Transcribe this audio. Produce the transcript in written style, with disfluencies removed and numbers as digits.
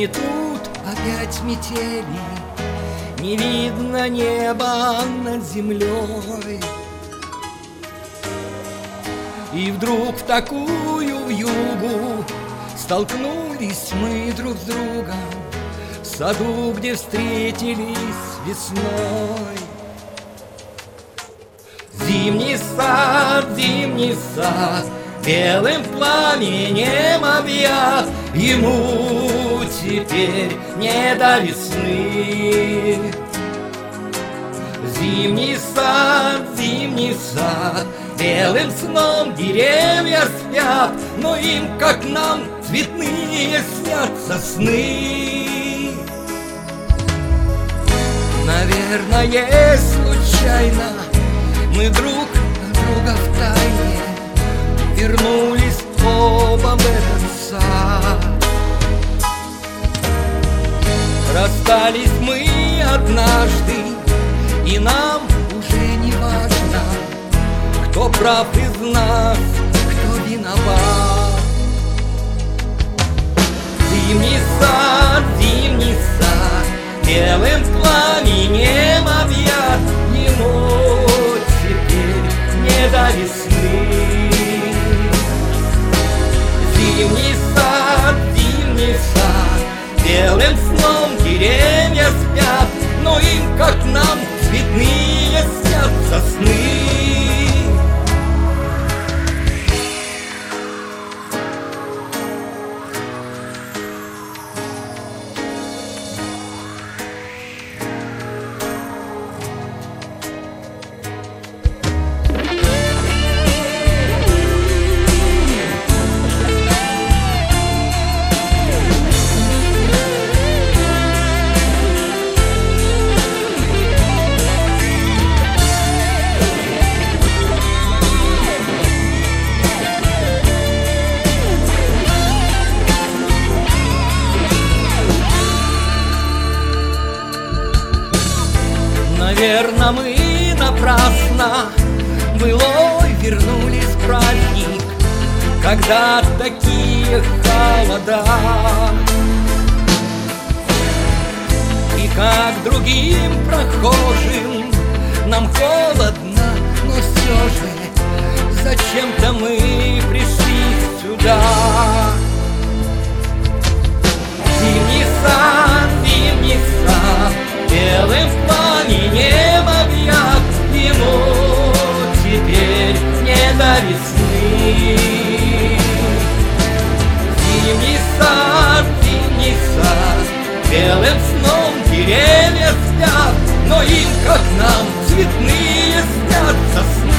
И тут опять метели, не видно неба над землей. И вдруг в такую вьюгу столкнулись мы друг с другом в саду, где встретились весной. Зимний сад, белым пламенем объят, ему теперь не до весны. Зимний сад, белым сном деревья спят, но им, как нам, цветные снятся сны. Наверное, случайно мы друг от друга втайне вернулись оба в этот сад. Расстались мы однажды, и нам уже не важно, кто прав из нас, кто виноват. Зимний сад, белым пламенем объят, ему теперь не до весны. Зимний сад, белым сном деревья спят, но им, как нам, цветные снятся сны. Наверно, мы напрасно былой вернулись в праздник, когда такие холода. И как другим прохожим нам холодно, но все же зачем-то мы пришли сюда. Зимний сад, белым пламенем объят, ему теперь не до весны. Зимний сад, белым сном деревья спят, но им, как нам, цветные снятся сны.